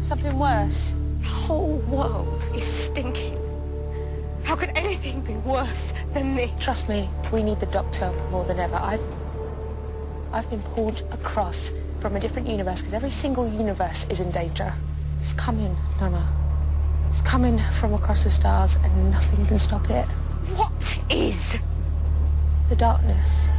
Something worse? The whole world is stinking. How could anything be worse than this? Trust me, we need the doctor more than ever. I've been pulled across from a different universe because every single universe is in danger. It's coming, Nana. It's coming from across the stars and nothing can stop it. What is? The darkness.